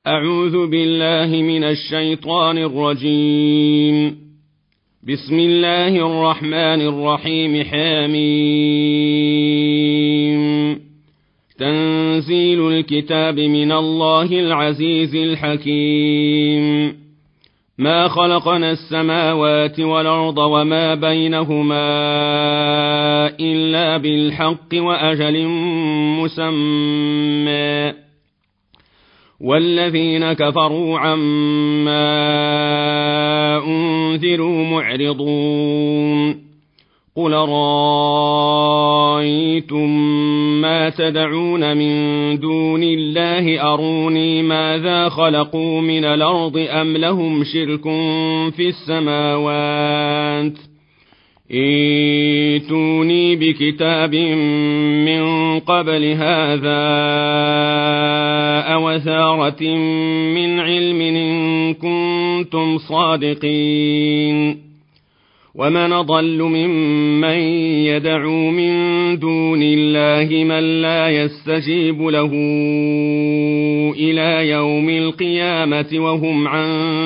أعوذ بالله من الشيطان الرجيم. بسم الله الرحمن الرحيم. حميم. تنزيل الكتاب من الله العزيز الحكيم. ما خلقنا السماوات والأرض وما بينهما إلا بالحق وأجل مسمى، والذين كفروا عما أنذروا معرضون. قل رأيتم ما تدعون من دون الله أروني ماذا خلقوا من الأرض أم لهم شرك في السماوات، ائتوني بكتاب من قبل هذا أو أثارة من علم إن كنتم صادقين. ومن أضل ممن يدعو من دون الله من لا يستجيب له إلى يوم القيامة وهم عن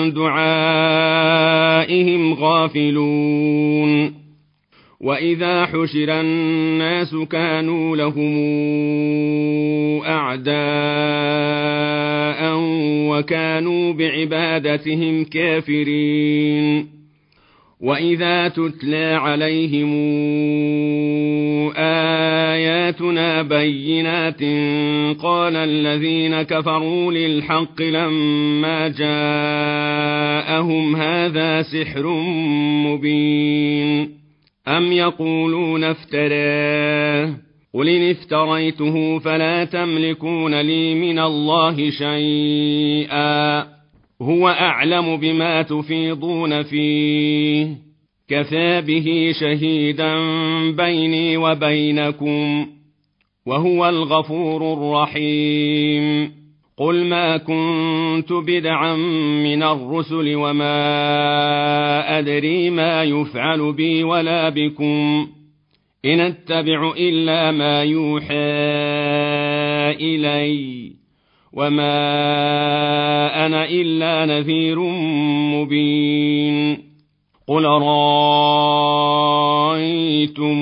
دعائهم غافلون. وإذا حشر الناس كانوا لهم أعداء وكانوا بعبادتهم كافرين. وإذا تتلى عليهم آياتنا بينات قال الذين كفروا للحق لما جاءهم هذا سحر مبين. أم يقولون افتراه، قل إن افتريته فلا تملكون لي من الله شيئا، هو أعلم بما تفيضون فيه، كفى به شهيدا بيني وبينكم، وهو الغفور الرحيم. قل ما كنت بدعا من الرسل وما أدري ما يفعل بي ولا بكم، إن أتبع إلا ما يوحى إلي، وما أنا إلا نذير مبين. قل رأيتم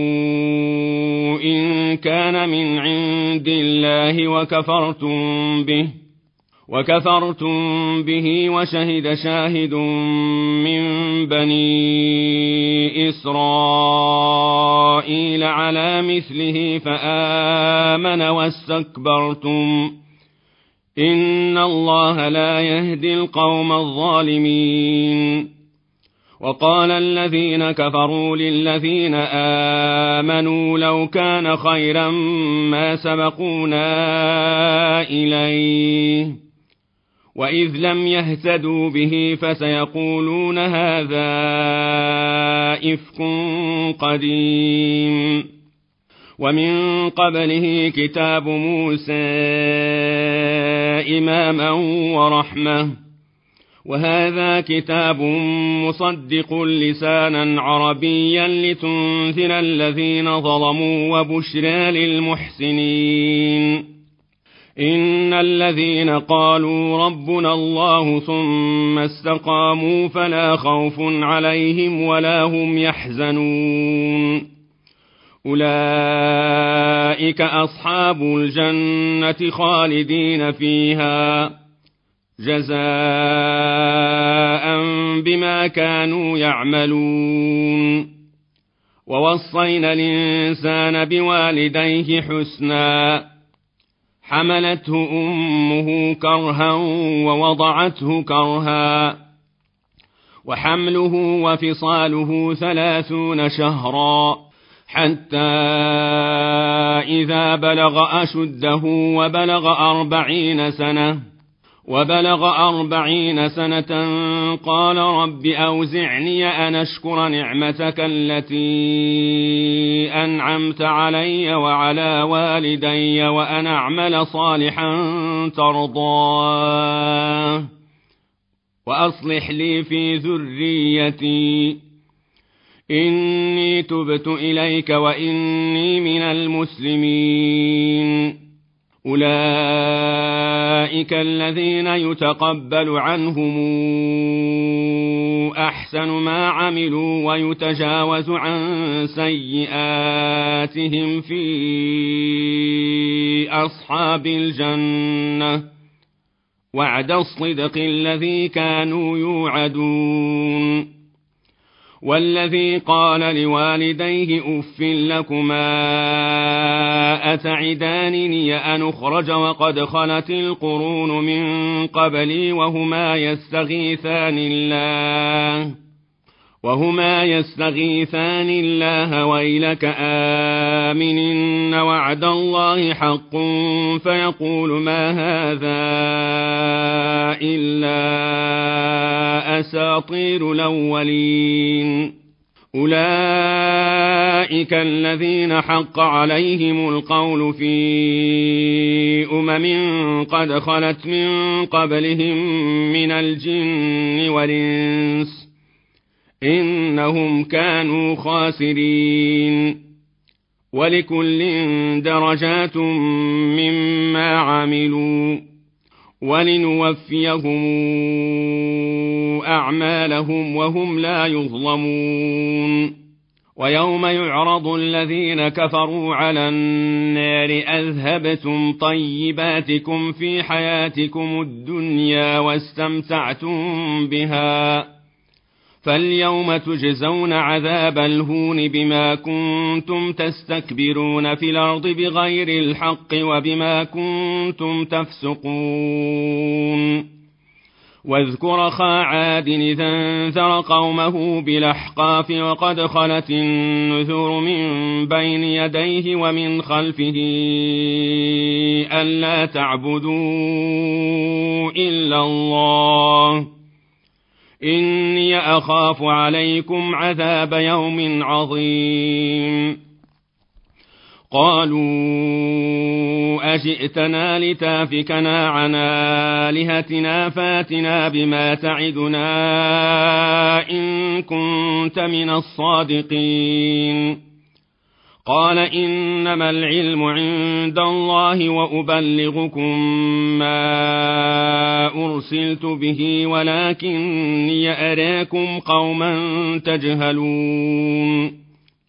إن كان من عند الله وكفرتم به وشهد شاهد من بني إسرائيل على مثله فآمن واستكبرتم، إن الله لا يهدي القوم الظالمين. وقال الذين كفروا للذين آمنوا لو كان خيرا ما سبقونا إليه، وإذ لم يهتدوا به فسيقولون هذا إفك قديم. ومن قبله كتاب موسى إماما ورحمة، وهذا كتاب مصدق لسانا عربيا لتنذر الذين ظلموا وبشرى للمحسنين. إن الذين قالوا ربنا الله ثم استقاموا فلا خوف عليهم ولا هم يحزنون، أولئك أصحاب الجنة خالدين فيها جزاء بما كانوا يعملون. ووصينا الإنسان بوالديه حسنا، حملته أمه كرها ووضعته كرها، وحمله وفصاله 30 شهرا، حتى إذا بلغ أشده وبلغ 40 سنة قال رب أوزعني أن أشكر نعمتك التي أنعمت علي وعلى والدي وأن أعمل صالحا ترضاه وأصلح لي في ذريتي إني تبت إليك وإني من المسلمين. أولئك أولئك الذين يتقبل عنهم أحسن ما عملوا ويتجاوز عن سيئاتهم في أصحاب الجنة وعد الصدق الذي كانوا يوعدون. والذي قال لوالديه أف لكما أتعدانني أن أخرج وقد خلت القرون من قبلي وهما يستغيثان الله ويلك آمن إن وعد الله حق فيقول ما هذا إلا أساطير الأولين. أولئك الذين حق عليهم القول في قد خلت من قبلهم من الجن والإنس إنهم كانوا خاسرين. ولكل درجات مما عملوا ولنوفيهم أعمالهم وهم لا يظلمون. ويوم يعرض الذين كفروا على النار أذهبتم طيباتكم في حياتكم الدنيا واستمتعتم بها فاليوم تجزون عذاب الهون بما كنتم تستكبرون في الأرض بغير الحق وبما كنتم تفسقون. واذكر أخا عاد إذ أنذر قومه بالأحقاف وقد خلت النذر من بين يديه ومن خلفه ألا تعبدوا إلا الله إني أخاف عليكم عذاب يوم عظيم. قالوا أجئتنا لتافكنا عن آلهتنا فاتنا بما تعدنا إن كنت من الصادقين. قال إنما العلم عند الله وأبلغكم ما أرسلت به ولكني أراكم قوما تجهلون.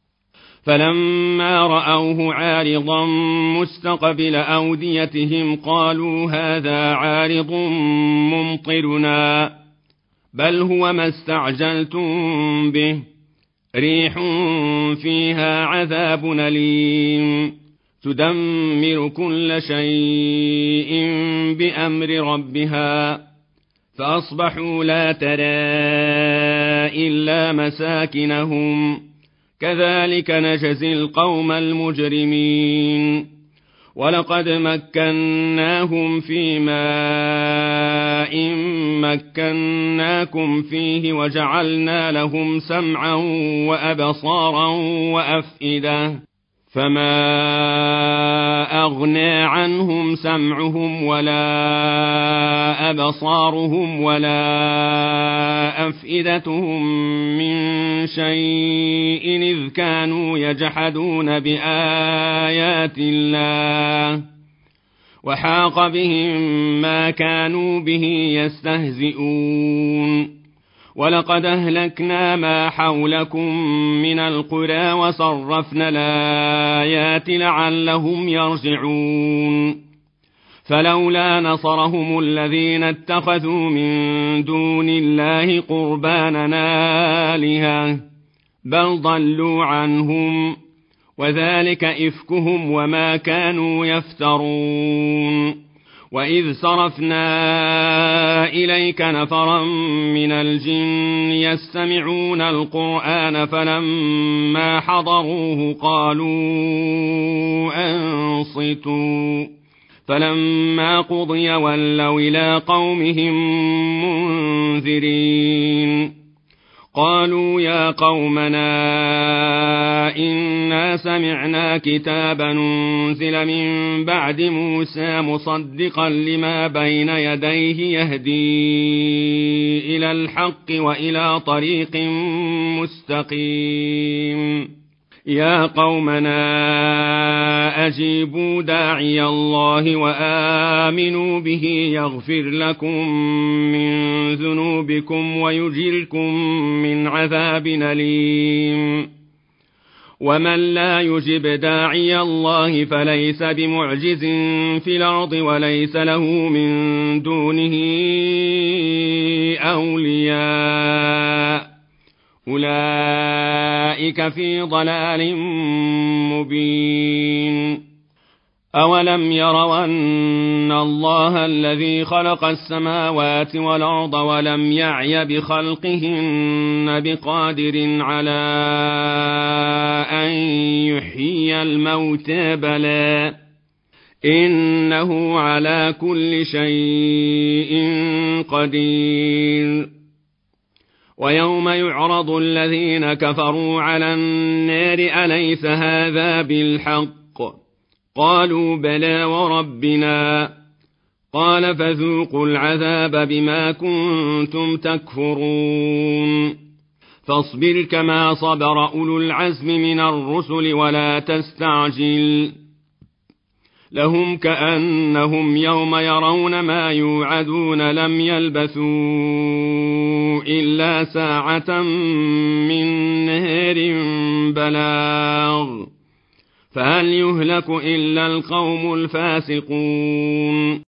فلما رأوه عارضا مستقبل أوديتهم قالوا هذا عارض ممطرنا بل هو ما استعجلتم به ريح فيها عذاب أليم تدمر كل شيء بأمر ربها فأصبحوا لا ترى إلا مساكنهم كذلك نجزي القوم المجرمين. ولقد مكناهم في ماء مكناكم فيه وجعلنا لهم سمعا وأبصارا وأفئدة فما أغنى عنهم سمعهم ولا أبصارهم ولا أفئدتهم من شيء إذ كانوا يجحدون بآيات الله وحاق بهم ما كانوا به يستهزئون. ولقد أهلكنا ما حولكم من القرى وصرفنا الآيات لعلهم يرجعون. فلولا نصرهم الذين اتخذوا من دون الله قربانا آلهة بل ضلوا عنهم وذلك إفكهم وما كانوا يفترون. وإذ صرفنا إليك نفرا من الجن يستمعون القرآن فلما حضروه قالوا أنصتوا فلما قضي ولوا إلى قومهم منذرين. قالوا يا قومنا إنا سمعنا كتابا أنزل من بعد موسى مصدقا لما بين يديه يهدي إلى الحق وإلى طريق مستقيم يا قومنا أجيبوا داعي الله وآمنوا به يغفر لكم من ذنوبكم ويجركم من عذاب أليم ومن لا يجب داعي الله فليس بمعجز في الأرض وليس له من دونه أولياء أولئك في ضلال مبين أولم يروا أن الله الذي خلق السماوات والأرض ولم يعي بخلقهن بقادر على أن يحيي الموتى بلى إنه على كل شيء قدير ويوم يعرض الذين كفروا على النار أليس هذا بالحق قالوا بلى وربنا قال فذوقوا العذاب بما كنتم تكفرون فاصبر كما صبر أولو العزم من الرسل ولا تستعجل لهم كأنهم يوم يرون ما يوعدون لم يلبثوا إلا ساعة من نهار بلاغ فهل يهلك إلا القوم الفاسقون